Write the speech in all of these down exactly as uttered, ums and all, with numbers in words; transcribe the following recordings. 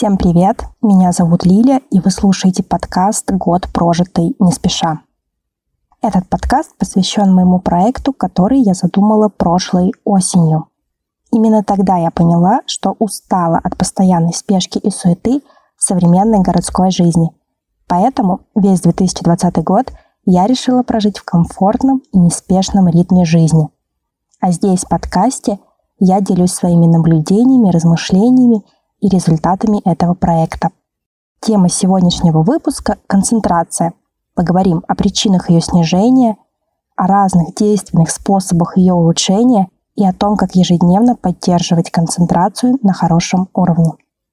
Всем привет! Меня зовут Лиля, и вы слушаете подкаст «Год, прожитый не спеша». Этот подкаст посвящен моему проекту, который я задумала прошлой осенью. Именно тогда я поняла, что устала от постоянной спешки и суеты в современной городской жизни. Поэтому весь две тысячи двадцатый год я решила прожить в комфортном и неспешном ритме жизни. А здесь, в подкасте, я делюсь своими наблюдениями, размышлениями и результатами этого проекта. Тема сегодняшнего выпуска – концентрация. Поговорим о причинах ее снижения, о разных действенных способах ее улучшения и о том, как ежедневно поддерживать концентрацию на хорошем уровне.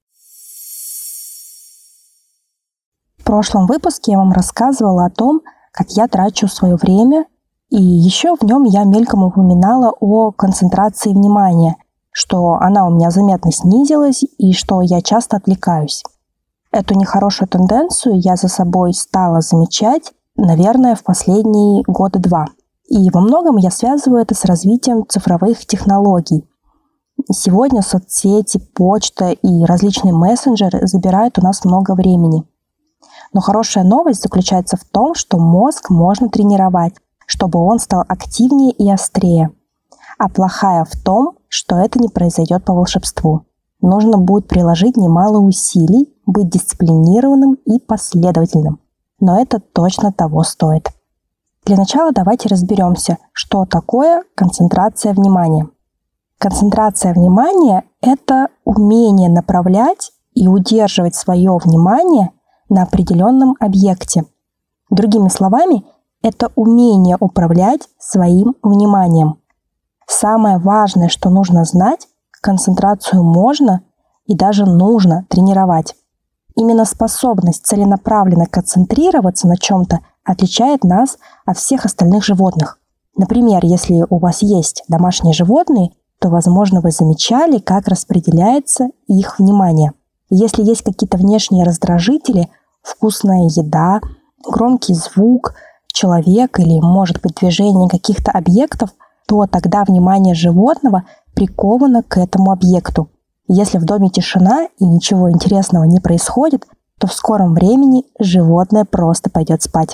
В прошлом выпуске я вам рассказывала о том, как я трачу свое время, и еще в нем я мельком упоминала о концентрации внимания, что она у меня заметно снизилась и что я часто отвлекаюсь. Эту нехорошую тенденцию я за собой стала замечать, наверное, в последние года два. И во многом я связываю это с развитием цифровых технологий. Сегодня соцсети, почта и различные мессенджеры забирают у нас много времени. Но хорошая новость заключается в том, что мозг можно тренировать, чтобы он стал активнее и острее. А плохая в том, что это не произойдет по волшебству. Нужно будет приложить немало усилий, быть дисциплинированным и последовательным. Но это точно того стоит. Для начала давайте разберемся, что такое концентрация внимания. Концентрация внимания – это умение направлять и удерживать свое внимание на определенном объекте. Другими словами, это умение управлять своим вниманием. Самое важное, что нужно знать, концентрацию можно и даже нужно тренировать. Именно способность целенаправленно концентрироваться на чем-то отличает нас от всех остальных животных. Например, если у вас есть домашние животные, то, возможно, вы замечали, как распределяется их внимание. Если есть какие-то внешние раздражители, вкусная еда, громкий звук, человек или, может быть, движение каких-то объектов, то тогда внимание животного приковано к этому объекту. Если в доме тишина и ничего интересного не происходит, то в скором времени животное просто пойдет спать.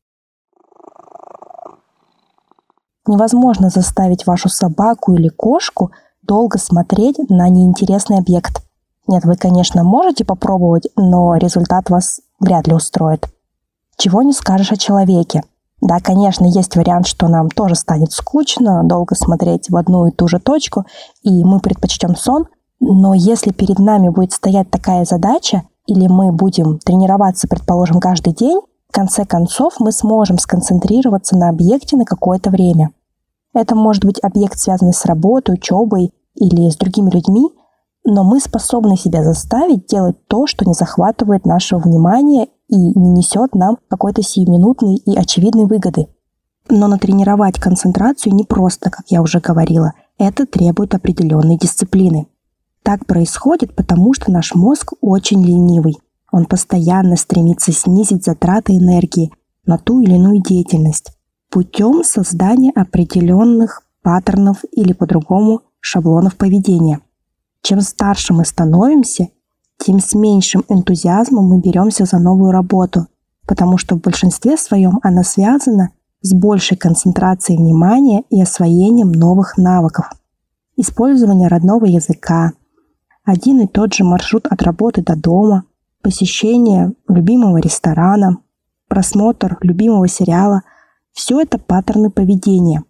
Невозможно заставить вашу собаку или кошку долго смотреть на неинтересный объект. Нет, вы, конечно, можете попробовать, но результат вас вряд ли устроит. Чего не скажешь о человеке. Да, конечно, есть вариант, что нам тоже станет скучно долго смотреть в одну и ту же точку, и мы предпочтем сон, но если перед нами будет стоять такая задача, или мы будем тренироваться, предположим, каждый день, в конце концов мы сможем сконцентрироваться на объекте на какое-то время. Это может быть объект, связанный с работой, учебой или с другими людьми, но мы способны себя заставить делать то, что не захватывает нашего внимания и не несет нам какой-то сиюминутной и очевидной выгоды. Но натренировать концентрацию непросто, как я уже говорила. Это требует определенной дисциплины. Так происходит, потому что наш мозг очень ленивый. Он постоянно стремится снизить затраты энергии на ту или иную деятельность путем создания определенных паттернов или по-другому шаблонов поведения. Чем старше мы становимся, тем с меньшим энтузиазмом мы беремся за новую работу, потому что в большинстве своем она связана с большей концентрацией внимания и освоением новых навыков. Использование родного языка, один и тот же маршрут от работы до дома, посещение любимого ресторана, просмотр любимого сериала – все это паттерны поведения.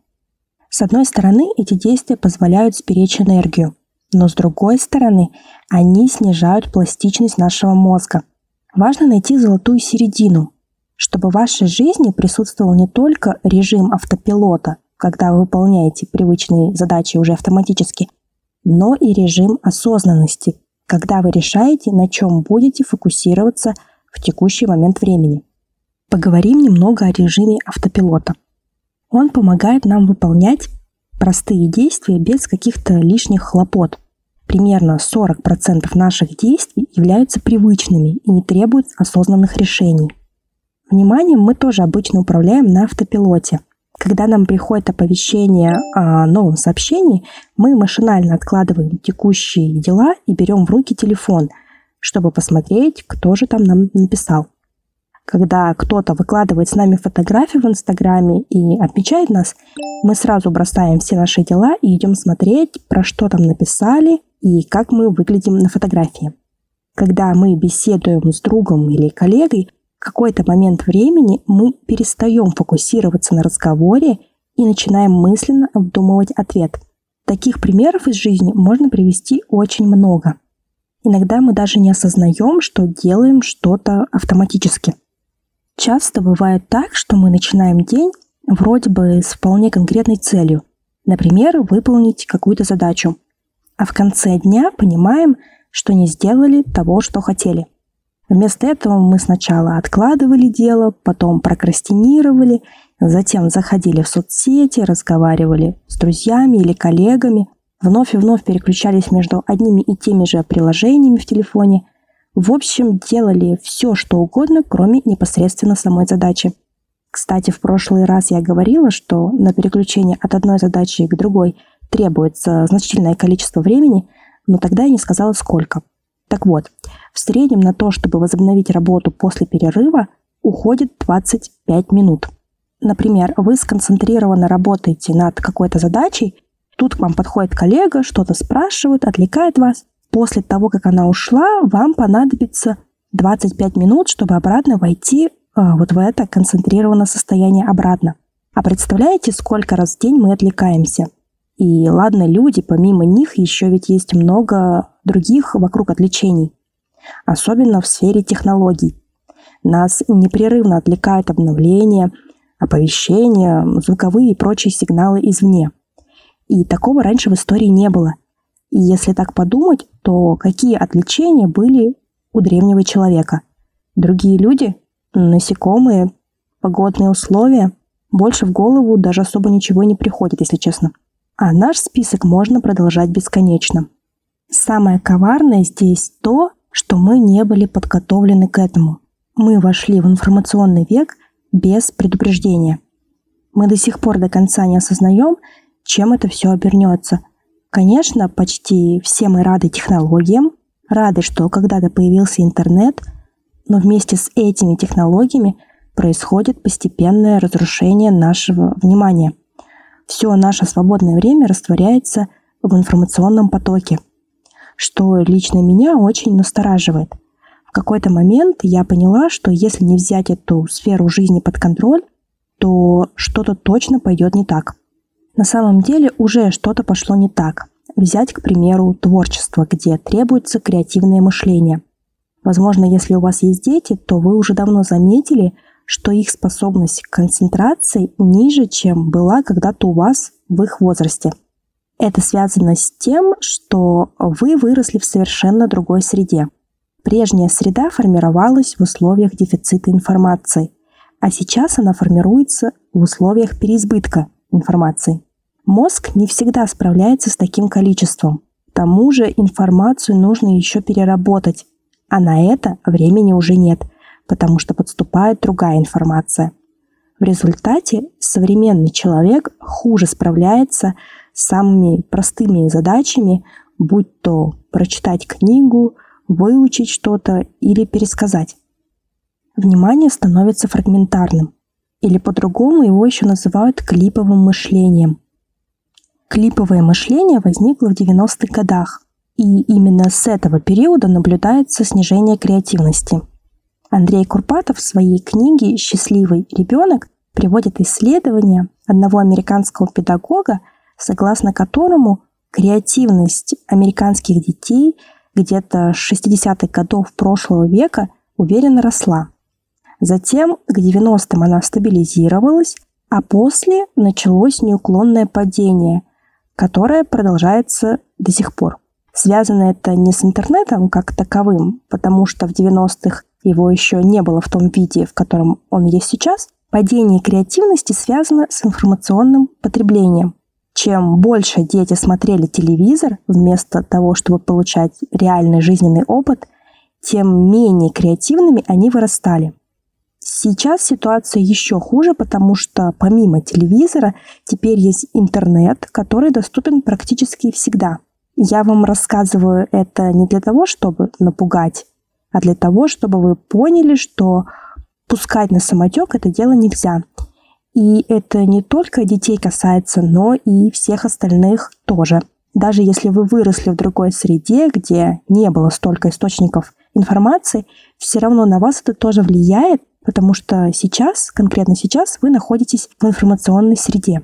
С одной стороны, эти действия позволяют сберечь энергию, но с другой стороны, они снижают пластичность нашего мозга. Важно найти золотую середину, чтобы в вашей жизни присутствовал не только режим автопилота, когда вы выполняете привычные задачи уже автоматически, но и режим осознанности, когда вы решаете, на чем будете фокусироваться в текущий момент времени. Поговорим немного о режиме автопилота. Он помогает нам выполнять простые действия без каких-то лишних хлопот. Примерно сорок процентов наших действий являются привычными и не требуют осознанных решений. Вниманием мы тоже обычно управляем на автопилоте. Когда нам приходит оповещение о новом сообщении, мы машинально откладываем текущие дела и берем в руки телефон, чтобы посмотреть, кто же там нам написал. Когда кто-то выкладывает с нами фотографии в Инстаграме и отмечает нас, мы сразу бросаем все наши дела и идем смотреть, про что там написали и как мы выглядим на фотографии. Когда мы беседуем с другом или коллегой, в какой-то момент времени мы перестаем фокусироваться на разговоре и начинаем мысленно обдумывать ответ. Таких примеров из жизни можно привести очень много. Иногда мы даже не осознаем, что делаем что-то автоматически. Часто бывает так, что мы начинаем день вроде бы с вполне конкретной целью. Например, выполнить какую-то задачу. А в конце дня понимаем, что не сделали того, что хотели. Вместо этого мы сначала откладывали дело, потом прокрастинировали, затем заходили в соцсети, разговаривали с друзьями или коллегами, вновь и вновь переключались между одними и теми же приложениями в телефоне. В общем, делали все, что угодно, кроме непосредственно самой задачи. Кстати, в прошлый раз я говорила, что на переключение от одной задачи к другой требуется значительное количество времени, но тогда я не сказала, сколько. Так вот, в среднем на то, чтобы возобновить работу после перерыва, уходит двадцать пять минут. Например, вы сконцентрированно работаете над какой-то задачей, тут к вам подходит коллега, что-то спрашивает, отвлекает вас. После того, как она ушла, вам понадобится двадцать пять минут, чтобы обратно войти э, вот в это концентрированное состояние обратно. А представляете, сколько раз в день мы отвлекаемся? И ладно, люди, помимо них еще ведь есть много других вокруг отвлечений. Особенно в сфере технологий. Нас непрерывно отвлекают обновления, оповещения, звуковые и прочие сигналы извне. И такого раньше в истории не было. И если так подумать, то какие отвлечения были у древнего человека? Другие люди, насекомые, погодные условия. Больше в голову даже особо ничего не приходит, если честно. А наш список можно продолжать бесконечно. Самое коварное здесь то, что мы не были подготовлены к этому. Мы вошли в информационный век без предупреждения. Мы до сих пор до конца не осознаем, чем это все обернется. Конечно, почти все мы рады технологиям, рады, что когда-то появился интернет, но вместе с этими технологиями происходит постепенное разрушение нашего внимания. Все наше свободное время растворяется в информационном потоке, что лично меня очень настораживает. В какой-то момент я поняла, что если не взять эту сферу жизни под контроль, то что-то точно пойдет не так. На самом деле уже что-то пошло не так. Взять, к примеру, творчество, где требуется креативное мышление. Возможно, если у вас есть дети, то вы уже давно заметили, что их способность к концентрации ниже, чем была когда-то у вас в их возрасте. Это связано с тем, что вы выросли в совершенно другой среде. Прежняя среда формировалась в условиях дефицита информации, а сейчас она формируется в условиях переизбытка информации. Мозг не всегда справляется с таким количеством. К тому же информацию нужно еще переработать, а на это времени уже нет, потому что подступает другая информация. В результате современный человек хуже справляется с самыми простыми задачами, будь то прочитать книгу, выучить что-то или пересказать. Внимание становится фрагментарным, или по-другому его еще называют клиповым мышлением. Клиповое мышление возникло в девяностых годах, и именно с этого периода наблюдается снижение креативности. Андрей Курпатов в своей книге «Счастливый ребенок» приводит исследование одного американского педагога, согласно которому креативность американских детей где-то с шестидесятых годов прошлого века уверенно росла. Затем к девяностым она стабилизировалась, а после началось неуклонное падение, которое продолжается до сих пор. Связано это не с интернетом как таковым, потому что в девяностых его еще не было в том виде, в котором он есть сейчас. Падение креативности связано с информационным потреблением. Чем больше дети смотрели телевизор, вместо того, чтобы получать реальный жизненный опыт, тем менее креативными они вырастали. Сейчас ситуация еще хуже, потому что помимо телевизора теперь есть интернет, который доступен практически всегда. Я вам рассказываю это не для того, чтобы напугать а для того, чтобы вы поняли, что пускать на самотек это дело нельзя. И это не только детей касается, но и всех остальных тоже. Даже если вы выросли в другой среде, где не было столько источников информации, все равно на вас это тоже влияет, потому что сейчас, конкретно сейчас, вы находитесь в информационной среде.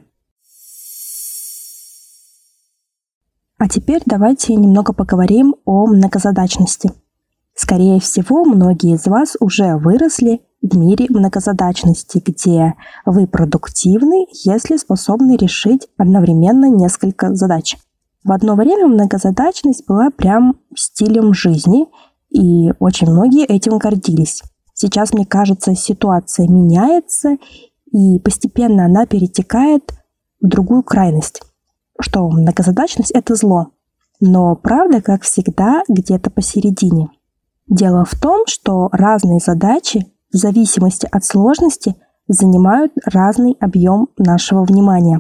А теперь давайте немного поговорим о многозадачности. Скорее всего, многие из вас уже выросли в мире многозадачности, где вы продуктивны, если способны решить одновременно несколько задач. В одно время многозадачность была прям стилем жизни, и очень многие этим гордились. Сейчас, мне кажется, ситуация меняется, и постепенно она перетекает в другую крайность, что многозадачность — это зло. Но правда, как всегда, где-то посередине. Дело в том, что разные задачи в зависимости от сложности занимают разный объем нашего внимания.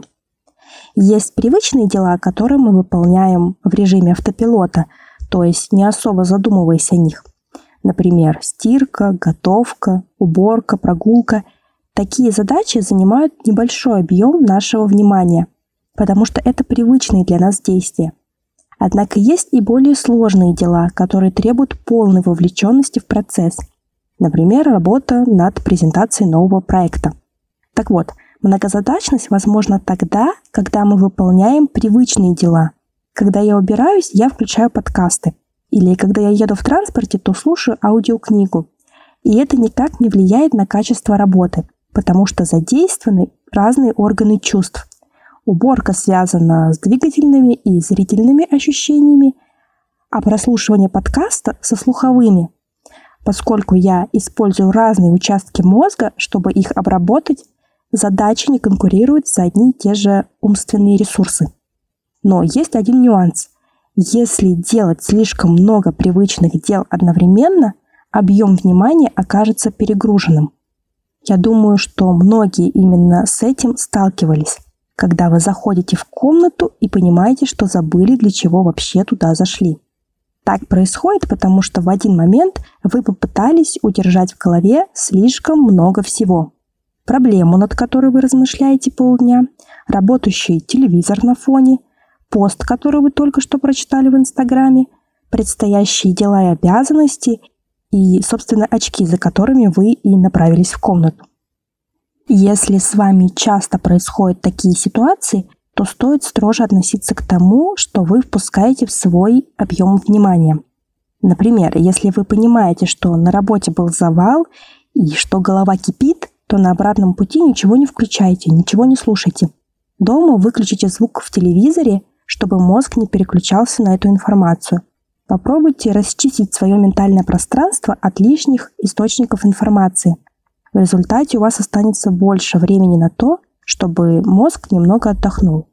Есть привычные дела, которые мы выполняем в режиме автопилота, то есть не особо задумываясь о них. Например, стирка, готовка, уборка, прогулка. Такие задачи занимают небольшой объем нашего внимания, потому что это привычные для нас действия. Однако есть и более сложные дела, которые требуют полной вовлеченности в процесс. Например, работа над презентацией нового проекта. Так вот, многозадачность возможна тогда, когда мы выполняем привычные дела. Когда я убираюсь, я включаю подкасты. Или когда я еду в транспорте, то слушаю аудиокнигу. И это никак не влияет на качество работы, потому что задействованы разные органы чувств. Уборка связана с двигательными и зрительными ощущениями, а прослушивание подкаста со слуховыми, поскольку я использую разные участки мозга, чтобы их обработать, задачи не конкурируют за одни и те же умственные ресурсы. Но есть один нюанс. Если делать слишком много привычных дел одновременно, объем внимания окажется перегруженным. Я думаю, что многие именно с этим сталкивались, когда вы заходите в комнату и понимаете, что забыли, для чего вообще туда зашли. Так происходит, потому что в один момент вы попытались удержать в голове слишком много всего. Проблему, над которой вы размышляете полдня, работающий телевизор на фоне, пост, который вы только что прочитали в Инстаграме, предстоящие дела и обязанности и, собственно, очки, за которыми вы и направились в комнату. Если с вами часто происходят такие ситуации, то стоит строже относиться к тому, что вы впускаете в свой объем внимания. Например, если вы понимаете, что на работе был завал и что голова кипит, то на обратном пути ничего не включайте, ничего не слушайте. Дома выключите звук в телевизоре, чтобы мозг не переключался на эту информацию. Попробуйте расчистить свое ментальное пространство от лишних источников информации. В результате у вас останется больше времени на то, чтобы мозг немного отдохнул.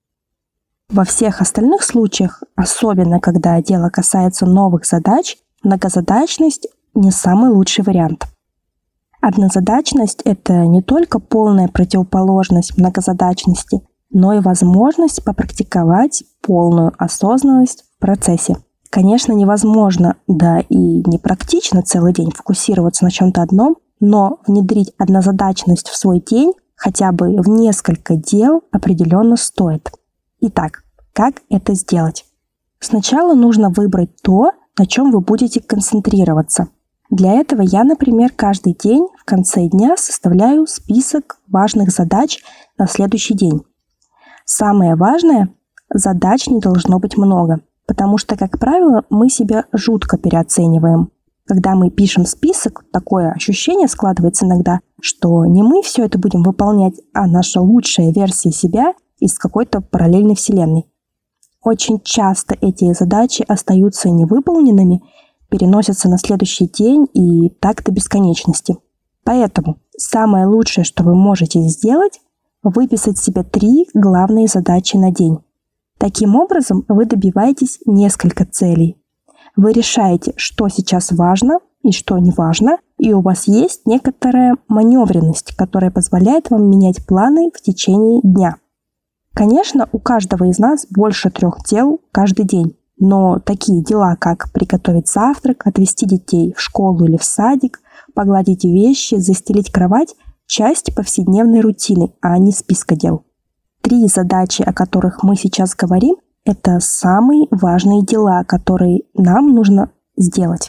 Во всех остальных случаях, особенно когда дело касается новых задач, многозадачность не самый лучший вариант. Однозадачность – это не только полная противоположность многозадачности, но и возможность попрактиковать полную осознанность в процессе. Конечно, невозможно, да и непрактично целый день фокусироваться на чем-то одном, но внедрить однозадачность в свой день хотя бы в несколько дел определенно стоит. Итак, как это сделать? Сначала нужно выбрать то, на чем вы будете концентрироваться. Для этого я, например, каждый день в конце дня составляю список важных задач на следующий день. Самое важное – задач не должно быть много, потому что, как правило, мы себя жутко переоцениваем. Когда мы пишем список, такое ощущение складывается иногда, что не мы все это будем выполнять, а наша лучшая версия себя из какой-то параллельной вселенной. Очень часто эти задачи остаются невыполненными, переносятся на следующий день и так до бесконечности. Поэтому самое лучшее, что вы можете сделать, выписать себе три главные задачи на день. Таким образом, вы добиваетесь несколько целей. Вы решаете, что сейчас важно и что не важно, и у вас есть некоторая маневренность, которая позволяет вам менять планы в течение дня. Конечно, у каждого из нас больше трех дел каждый день. Но такие дела, как приготовить завтрак, отвезти детей в школу или в садик, погладить вещи, застелить кровать – часть повседневной рутины, а не списка дел. Три задачи, о которых мы сейчас говорим, это самые важные дела, которые нам нужно сделать.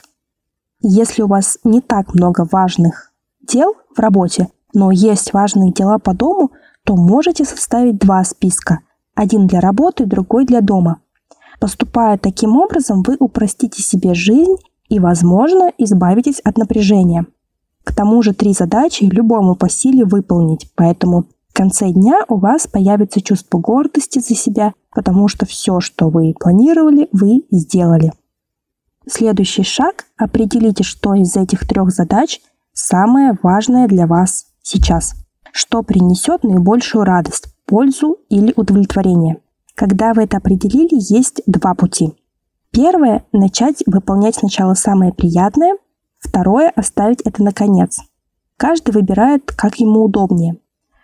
Если у вас не так много важных дел в работе, но есть важные дела по дому, то можете составить два списка. Один для работы, другой для дома. Поступая таким образом, вы упростите себе жизнь и, возможно, избавитесь от напряжения. К тому же три задачи любому по силе выполнить, поэтому в конце дня у вас появится чувство гордости за себя, потому что все, что вы планировали, вы сделали. Следующий шаг – определите, что из этих трех задач самое важное для вас сейчас, что принесет наибольшую радость, пользу или удовлетворение. Когда вы это определили, есть два пути. Первое – начать выполнять сначала самое приятное, второе – оставить это на конец. Каждый выбирает, как ему удобнее.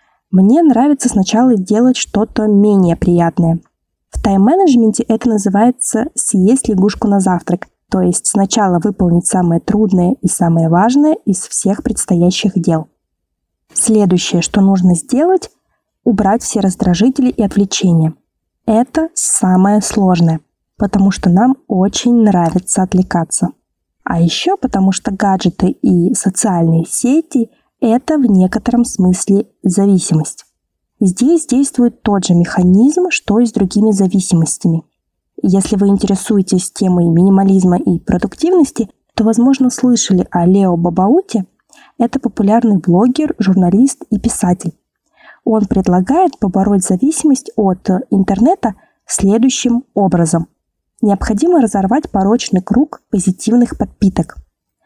Мне нравится сначала делать что-то менее приятное. В тайм-менеджменте это называется «съесть лягушку на завтрак», то есть сначала выполнить самое трудное и самое важное из всех предстоящих дел. Следующее, что нужно сделать – убрать все раздражители и отвлечения. Это самое сложное, потому что нам очень нравится отвлекаться. А еще потому что гаджеты и социальные сети – это в некотором смысле зависимость. Здесь действует тот же механизм, что и с другими зависимостями. Если вы интересуетесь темой минимализма и продуктивности, то, возможно, слышали о Лео Бабауте. Это популярный блогер, журналист и писатель. Он предлагает побороть зависимость от интернета следующим образом. Необходимо разорвать порочный круг позитивных подпиток.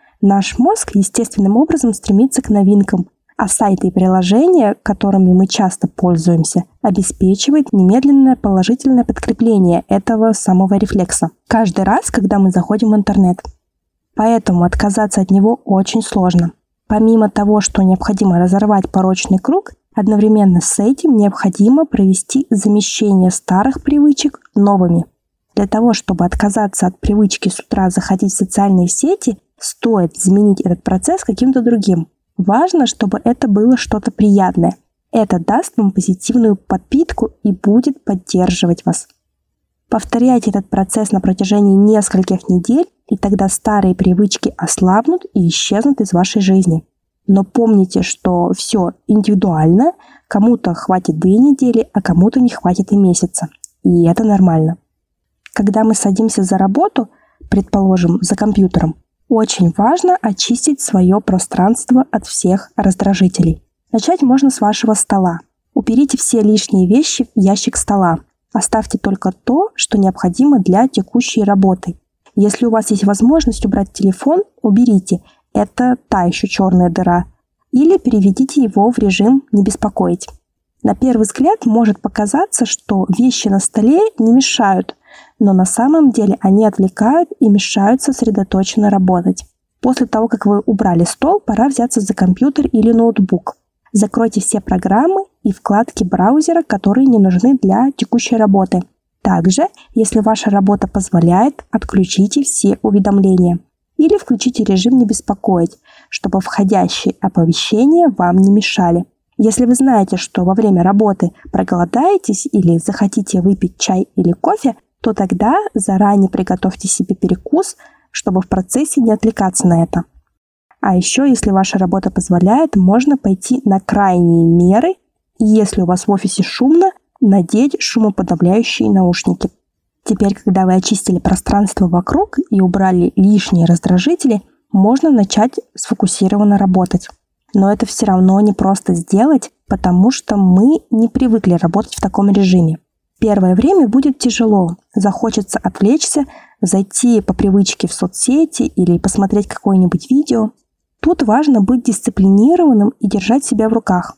Наш мозг естественным образом стремится к новинкам, а сайты и приложения, которыми мы часто пользуемся, обеспечивают немедленное положительное подкрепление этого самого рефлекса каждый раз, когда мы заходим в интернет. Поэтому отказаться от него очень сложно. Помимо того, что необходимо разорвать порочный круг, одновременно с этим необходимо провести замещение старых привычек новыми. Для того, чтобы отказаться от привычки с утра заходить в социальные сети, стоит заменить этот процесс каким-то другим. Важно, чтобы это было что-то приятное. Это даст вам позитивную подпитку и будет поддерживать вас. Повторяйте этот процесс на протяжении нескольких недель, и тогда старые привычки ослабнут и исчезнут из вашей жизни. Но помните, что все индивидуально, кому-то хватит две недели, а кому-то не хватит и месяца. И это нормально. Когда мы садимся за работу, предположим, за компьютером, очень важно очистить свое пространство от всех раздражителей. Начать можно с вашего стола. Уберите все лишние вещи в ящик стола. Оставьте только то, что необходимо для текущей работы. Если у вас есть возможность убрать телефон, уберите. Это та еще черная дыра. Или переведите его в режим «не беспокоить». На первый взгляд может показаться, что вещи на столе не мешают, но на самом деле они отвлекают и мешают сосредоточенно работать. После того, как вы убрали стол, пора взяться за компьютер или ноутбук. Закройте все программы и вкладки браузера, которые не нужны для текущей работы. Также, если ваша работа позволяет, отключите все уведомления. Или включите режим «не беспокоить», чтобы входящие оповещения вам не мешали. Если вы знаете, что во время работы проголодаетесь или захотите выпить чай или кофе, то тогда заранее приготовьте себе перекус, чтобы в процессе не отвлекаться на это. А еще, если ваша работа позволяет, можно пойти на крайние меры, и если у вас в офисе шумно, надеть шумоподавляющие наушники. Теперь, когда вы очистили пространство вокруг и убрали лишние раздражители, можно начать сфокусированно работать. Но это все равно не просто сделать, потому что мы не привыкли работать в таком режиме. Первое время будет тяжело, захочется отвлечься, зайти по привычке в соцсети или посмотреть какое-нибудь видео. Тут важно быть дисциплинированным и держать себя в руках.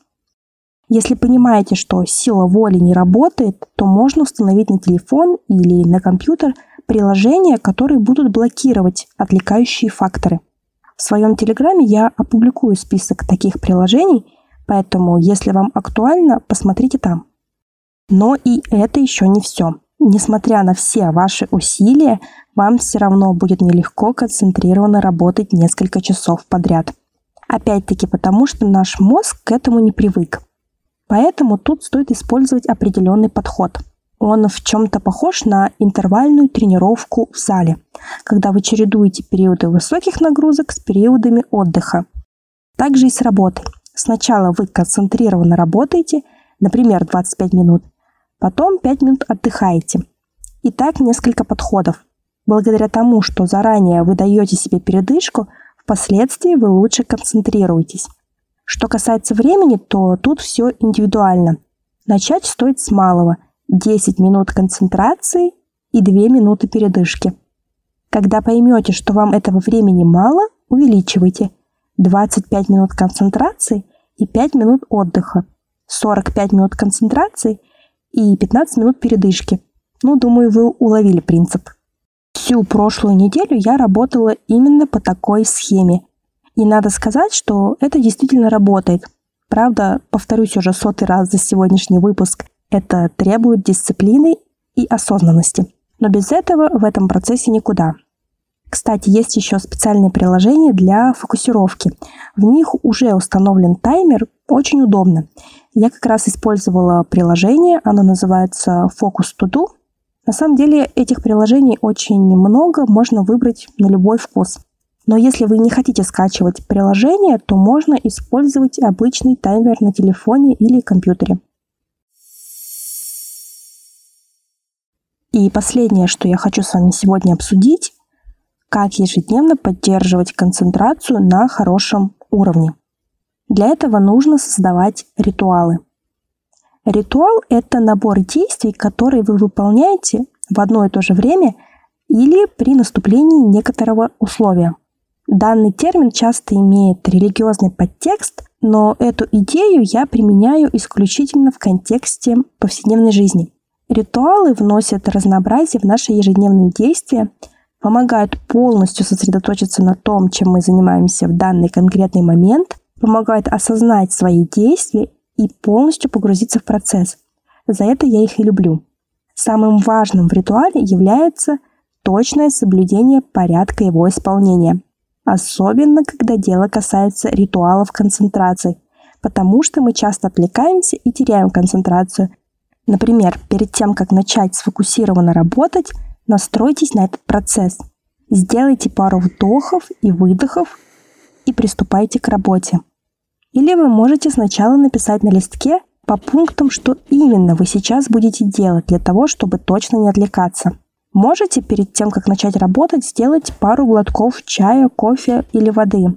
Если понимаете, что сила воли не работает, то можно установить на телефон или на компьютер приложения, которые будут блокировать отвлекающие факторы. В своем телеграме я опубликую список таких приложений, поэтому, если вам актуально, посмотрите там. Но и это еще не все. Несмотря на все ваши усилия, вам все равно будет нелегко концентрированно работать несколько часов подряд. Опять-таки потому, что наш мозг к этому не привык. Поэтому тут стоит использовать определенный подход. Он в чем-то похож на интервальную тренировку в зале, когда вы чередуете периоды высоких нагрузок с периодами отдыха. Также и с работой. Сначала вы концентрированно работаете, например, двадцать пять минут, потом пять минут отдыхаете. И так несколько подходов. Благодаря тому, что заранее вы даете себе передышку, впоследствии вы лучше концентрируетесь. Что касается времени, то тут все индивидуально. Начать стоит с малого – десять минут концентрации и две минуты передышки. Когда поймете, что вам этого времени мало, увеличивайте – двадцать пять минут концентрации и пять минут отдыха, сорок пять минут концентрации и пятнадцать минут передышки. Ну, думаю, вы уловили принцип. Всю прошлую неделю я работала именно по такой схеме. И надо сказать, что это действительно работает. Правда, повторюсь уже сотый раз за сегодняшний выпуск, это требует дисциплины и осознанности. Но без этого в этом процессе никуда. Кстати, есть еще специальные приложения для фокусировки. В них уже установлен таймер, очень удобно. Я как раз использовала приложение, оно называется Focus To Do. На самом деле этих приложений очень много, можно выбрать на любой вкус. Но если вы не хотите скачивать приложение, то можно использовать обычный таймер на телефоне или компьютере. И последнее, что я хочу с вами сегодня обсудить, как ежедневно поддерживать концентрацию на хорошем уровне. Для этого нужно создавать ритуалы. Ритуал – это набор действий, которые вы выполняете в одно и то же время или при наступлении некоторого условия. Данный термин часто имеет религиозный подтекст, но эту идею я применяю исключительно в контексте повседневной жизни. Ритуалы вносят разнообразие в наши ежедневные действия, помогают полностью сосредоточиться на том, чем мы занимаемся в данный конкретный момент, помогают осознать свои действия и полностью погрузиться в процесс. За это я их и люблю. Самым важным в ритуале является точное соблюдение порядка его исполнения. Особенно, когда дело касается ритуалов концентрации, потому что мы часто отвлекаемся и теряем концентрацию. Например, перед тем, как начать сфокусированно работать, настройтесь на этот процесс. Сделайте пару вдохов и выдохов и приступайте к работе. Или вы можете сначала написать на листке по пунктам, что именно вы сейчас будете делать для того, чтобы точно не отвлекаться. Можете перед тем, как начать работать, сделать пару глотков чая, кофе или воды.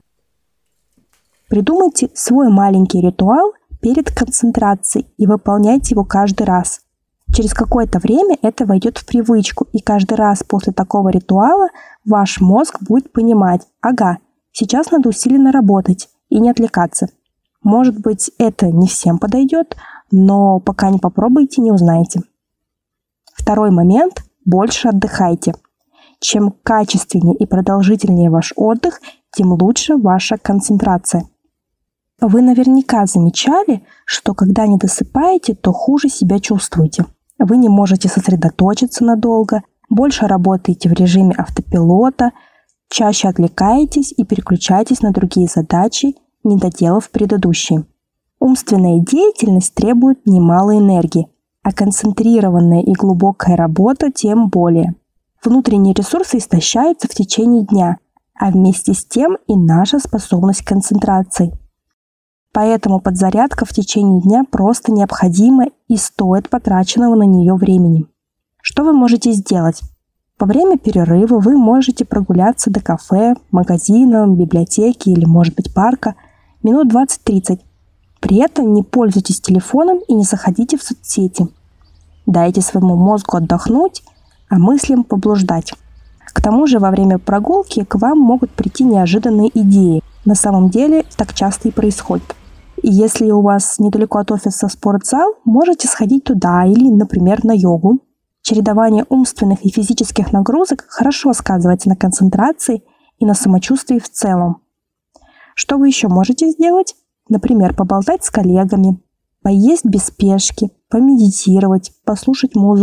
Придумайте свой маленький ритуал перед концентрацией и выполняйте его каждый раз. Через какое-то время это войдет в привычку, и каждый раз после такого ритуала ваш мозг будет понимать: ага, сейчас надо усиленно работать и не отвлекаться. Может быть, это не всем подойдет, но пока не попробуйте, не узнаете. Второй момент – больше отдыхайте. Чем качественнее и продолжительнее ваш отдых, тем лучше ваша концентрация. Вы наверняка замечали, что когда не досыпаете, то хуже себя чувствуете. Вы не можете сосредоточиться надолго, больше работаете в режиме автопилота, чаще отвлекаетесь и переключаетесь на другие задачи, не доделав предыдущие. Умственная деятельность требует немало энергии, а концентрированная и глубокая работа тем более. Внутренние ресурсы истощаются в течение дня, а вместе с тем и наша способность к концентрации. Поэтому подзарядка в течение дня просто необходима и стоит потраченного на нее времени. Что вы можете сделать? Во время перерыва вы можете прогуляться до кафе, магазина, библиотеки или, может быть, парка минут двадцать-тридцать. При этом не пользуйтесь телефоном и не заходите в соцсети. Дайте своему мозгу отдохнуть, а мыслям поблуждать. К тому же во время прогулки к вам могут прийти неожиданные идеи. На самом деле так часто и происходит. И если у вас недалеко от офиса спортзал, можете сходить туда или, например, на йогу. Чередование умственных и физических нагрузок хорошо сказывается на концентрации и на самочувствии в целом. Что вы еще можете сделать? Например, поболтать с коллегами, поесть без спешки, помедитировать, послушать музыку,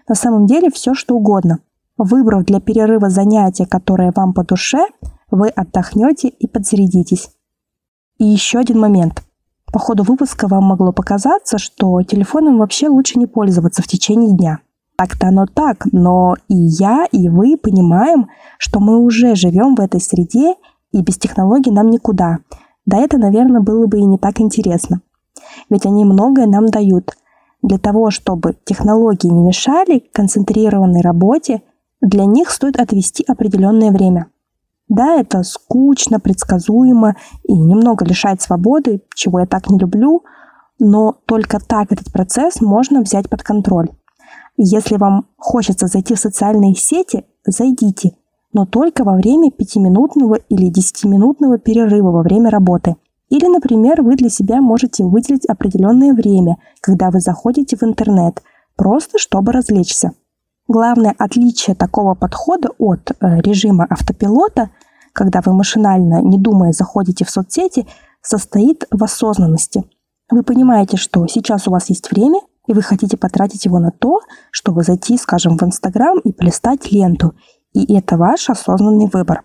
На самом деле все что угодно. Выбрав для перерыва занятие, которое вам по душе, вы отдохнете и подзарядитесь. И еще один момент. По ходу выпуска вам могло показаться, что телефоном вообще лучше не пользоваться в течение дня. Так-то оно так, но и я, и вы понимаем, что мы уже живем в этой среде, и без технологий нам никуда. Да это, наверное, было бы и не так интересно. Ведь они многое нам дают. Для того, чтобы технологии не мешали концентрированной работе, для них стоит отвести определенное время. Да, это скучно, предсказуемо и немного лишает свободы, чего я так не люблю, но только так этот процесс можно взять под контроль. Если вам хочется зайти в социальные сети, зайдите, но только во время пятиминутного или десятиминутного перерыва во время работы. Или, например, вы для себя можете выделить определенное время, когда вы заходите в интернет, просто чтобы развлечься. Главное отличие такого подхода от э, режима автопилота, когда вы машинально, не думая, заходите в соцсети, состоит в осознанности. Вы понимаете, что сейчас у вас есть время, и вы хотите потратить его на то, чтобы зайти, скажем, в Инстаграм и полистать ленту. И это ваш осознанный выбор.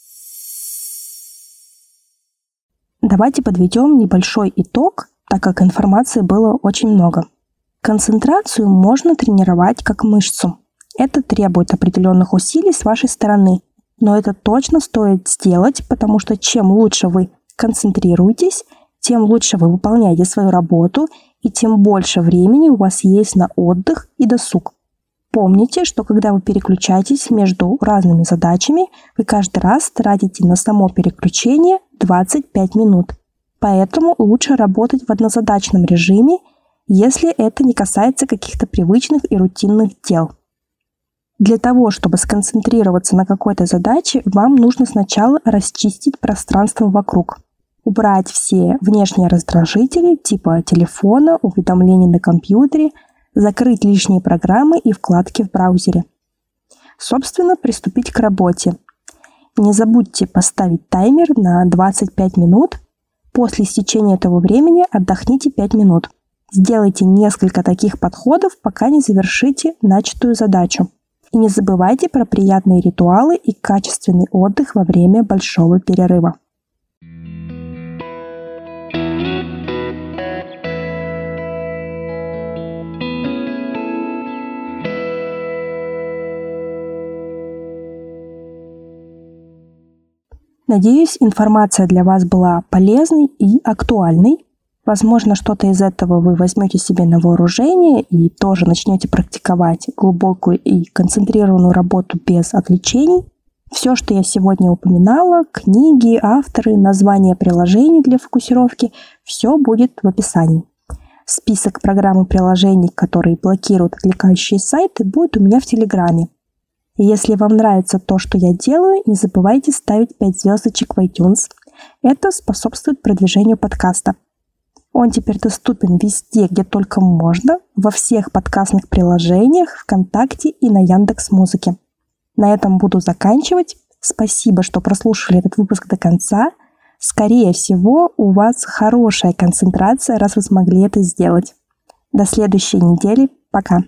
Давайте подведем небольшой итог, так как информации было очень много. Концентрацию можно тренировать как мышцу. Это требует определенных усилий с вашей стороны, но это точно стоит сделать, потому что чем лучше вы концентрируетесь, тем лучше вы выполняете свою работу и тем больше времени у вас есть на отдых и досуг. Помните, что когда вы переключаетесь между разными задачами, вы каждый раз тратите на само переключение двадцать пять минут. Поэтому лучше работать в однозадачном режиме, если это не касается каких-то привычных и рутинных дел. Для того, чтобы сконцентрироваться на какой-то задаче, вам нужно сначала расчистить пространство вокруг. Убрать все внешние раздражители типа телефона, уведомлений на компьютере, закрыть лишние программы и вкладки в браузере. Собственно, приступить к работе. Не забудьте поставить таймер на двадцать пять минут. После истечения этого времени отдохните пять минут. Сделайте несколько таких подходов, пока не завершите начатую задачу. И не забывайте про приятные ритуалы и качественный отдых во время большого перерыва. Надеюсь, информация для вас была полезной и актуальной. Возможно, что-то из этого вы возьмете себе на вооружение и тоже начнете практиковать глубокую и концентрированную работу без отвлечений. Все, что я сегодня упоминала, книги, авторы, названия приложений для фокусировки, все будет в описании. Список программ и приложений, которые блокируют отвлекающие сайты, будет у меня в Телеграме. Если вам нравится то, что я делаю, не забывайте ставить пять звездочек в iTunes. Это способствует продвижению подкаста. Он теперь доступен везде, где только можно, во всех подкастных приложениях, ВКонтакте и на Яндекс.Музыке. На этом буду заканчивать. Спасибо, что прослушали этот выпуск до конца. Скорее всего, у вас хорошая концентрация, раз вы смогли это сделать. До следующей недели. Пока.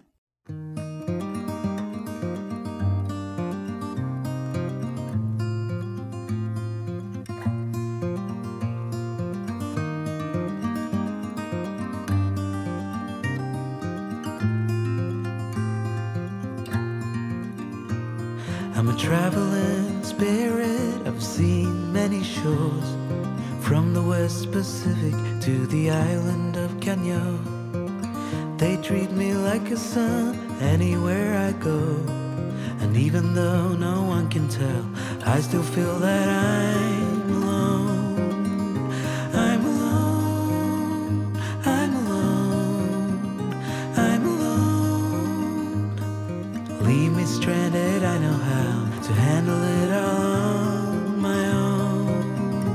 I'm a traveling spirit, I've seen many shores, from the West Pacific to the island of Kenya. They treat me like a son anywhere I go, and even though no one can tell, I still feel that I'm alone. I'm alone, I'm alone, I'm alone. Leave me stranded, I know how to handle it all on my own,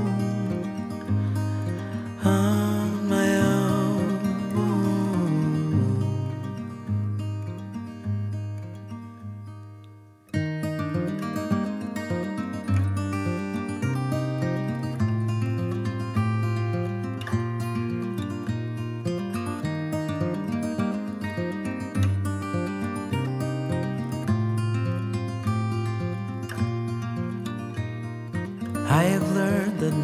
on my own.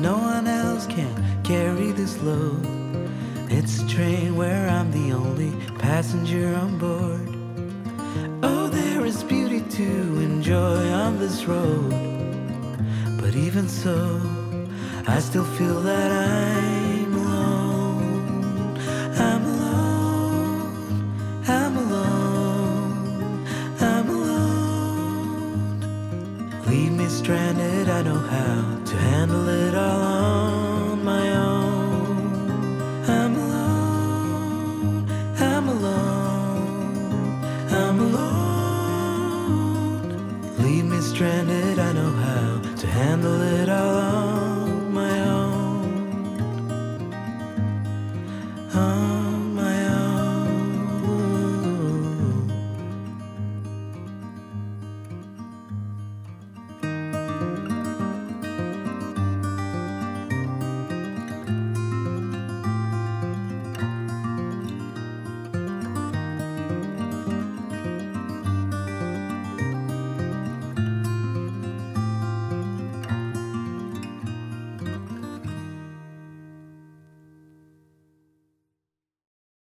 no one else can carry this load. It's a train where I'm the only passenger on board. Oh, there is beauty to enjoy on this road, but even so, I still feel that I'm alone. I'm alone. I'm alone. I'm alone. Leave me stranded, I know how to handle it all on